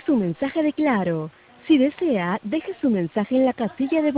su mensaje de Claro. Si desea, deje su mensaje en la casilla de